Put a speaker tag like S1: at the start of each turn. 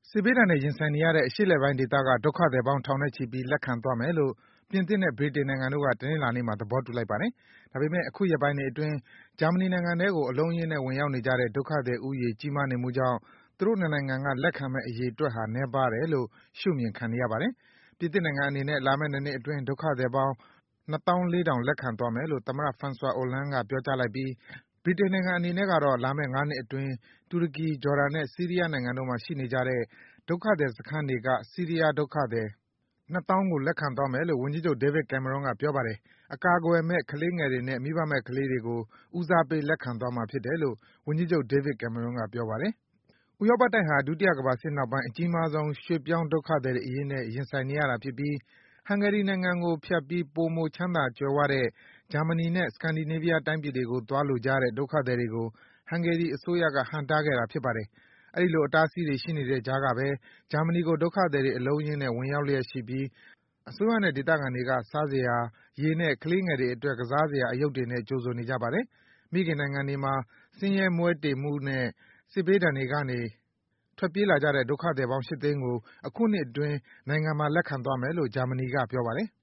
S1: စစ်ဘေးဒဏ်နဲ့ရင်ဆိုင်နေရတဲ့ အရှေ့အလယ်ပိုင်းဒေသက ဒုက္ခသည်ပေါင်း ထောင်နဲ့ချီပြီး လက်ခံသွားမယ်လို့ ပြင်သစ်နဲ့ ဗြိတိန်နိုင်ငံတို့က တနင်္လာနေ့မှာ သဘောတူလိုက်ပါတယ်။ ဒါပေမယ့် အခုရက်ပိုင်းတွေအတွင်း ဂျာမနီနိုင်ငံထဲကို အလုံးအရင်းနဲ့ ဝင်ရောက်နေကြတဲ့ ဒုက္ခသည်ဦးရေ ကြီးမားနေမှုကြောင့် သူတို့ နှစ်နိုင်ငံက လက်ခံမယ့် အရေအတွက်ဟာ နည်းပါးတယ်လို့ ရှုမြင်ခံနေရပါတယ်။ ပြင်သစ်နိုင်ငံအနေနဲ့ လာမယ့် ၂ နှစ်အတွင်း ဒုက္ခသည်ပေါင်း ၂၄,၀၀၀ လက်ခံသွားမယ်လို့ သမ္မတ François Hollande က ပြောကြားလိုက်ပြီး ဗြိတိန်နိုင်ငံအနေနဲ့ကတော့ လာမယ့် ၅ နှစ်အတွင်း တူရကီ၊ ဂျော်ဒန်နဲ့ ဆီးရီးယားနိုင်ငံတို့မှာ ရှိနေကြတဲ့ ဒုက္ခသည်စခန်းတွေက ဆီးရီးယားဒုက္ခသည် ၂၀,၀၀၀ ကို လက်ခံသွားမယ်လို့ ဝန်ကြီးချုပ် David Cameron က ပြောပါတယ်။ အကာအကွယ်မဲ့ ကလေးငယ်တွေနဲ့ မိဘမဲ့ကလေးတွေကို ဦးစားပေး လက်ခံသွားမှာဖြစ်တယ်လို့ ဝန်ကြီးချုပ် David Cameron က ပြောပါတယ်။ ဥရောပတိုက်ဟာ ဒုတိယကမ္ဘာစစ်နောက်ပိုင်း အကြီးမားဆုံး ရွှေ့ပြောင်းဒုက္ခသည်တွေအရေးနဲ့ ရင်ဆိုင်နေရတာဖြစ်ပြီး ဟန်ဂေရီနိုင်ငံကိုဖြတ်ပြီး ပိုမို ချမ်းသာကြွယ်ဝတဲ့ ဂျာမနီနဲ့ Scandinavia တိုင်းပြည်တွေကို သွားလိုကြတဲ့ ဒုက္ခသည်တွေကို ဟန်ဂေရီအစိုးရက ဟန့်တားခဲ့တာ ဖြစ်ပါတယ်။ အဲဒီလို အတားအဆီးတွေ ရှိနေတဲ့ကြားကဘဲ ဂျာမနီကို ဒုက္ခသည်တွေ အလုံးအရင်းနဲ့ ဝင်ရောက်လျက်ရှိပြီး အစိုးရနဲ့ ဒေသခံတွေက စားစရာ၊ ရေနဲ့ ကလေးငယ်တွေအတွက် ကစားစရာ အရုပ်တွေနဲ့ ကြိုဆိုနေကြပါတယ်။ မိခင်နိုင်ငံတွေမှာ ဆင်းရဲမွဲတေမှုနဲ့ စစ်ဘေးဒဏ်တွေကနေ ထွက်ပြေးလာကြတဲ့ ဒုက္ခသည်ပေါင်း ၈ သိန်းကို အခုနှစ်အတွင်း နိုင်ငံမှာ လက်ခံသွားမယ်လို့ ဂျာမနီက ပြောပါတယ်